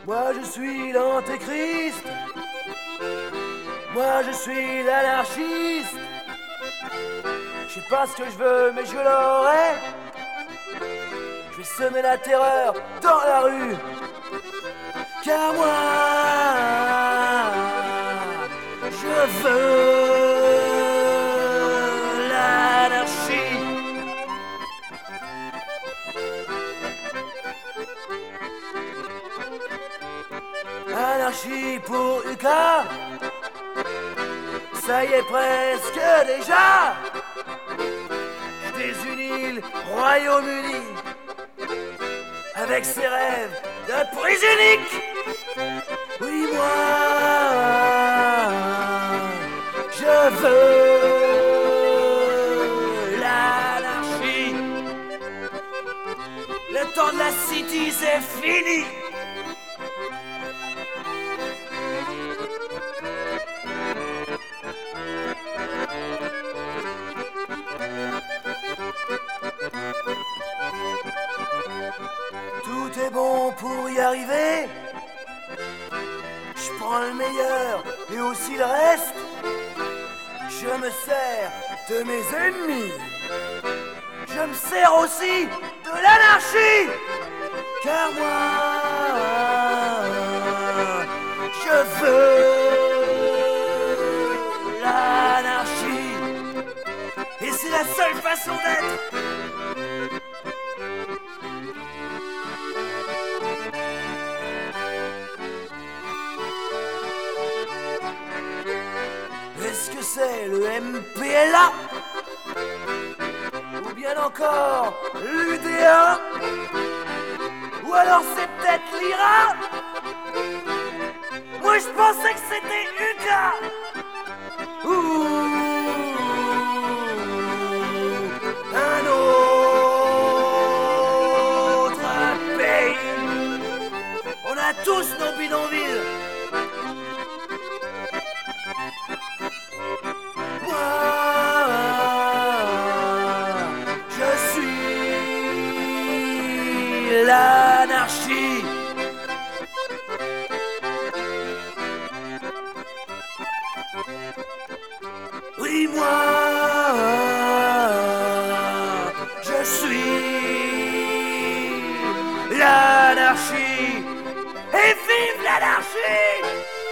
Moi je suis l'antéchrist. Moi je suis l'anarchiste. Je sais pas ce que je veux mais je l'aurai. Je vais semer la terreur dans la rue. Car moi je veux l'anarchie. Anarchie pour Uka. Ça y est presque déjà. Je désunis le Royaume-Uni avec ses rêves de prise unique. Oui, moi je veux l'anarchie. Le temps de la city c'est fini. Tout est bon pour y arriver. Je prends le meilleur et aussi le reste. Je me sers de mes ennemis. Je me sers aussi de l'anarchie. Car moi, je veux l'anarchie. Et c'est la seule façon d'être. Est-ce que c'est le MPLA ou bien encore l'UDA? Ou alors c'est peut-être l'IRA? Moi je pensais que c'était UCA. Un autre pays. On a tous nos bidonvilles. L'anarchie. Oui, moi, je suis l'anarchie. Et vive l'anarchie!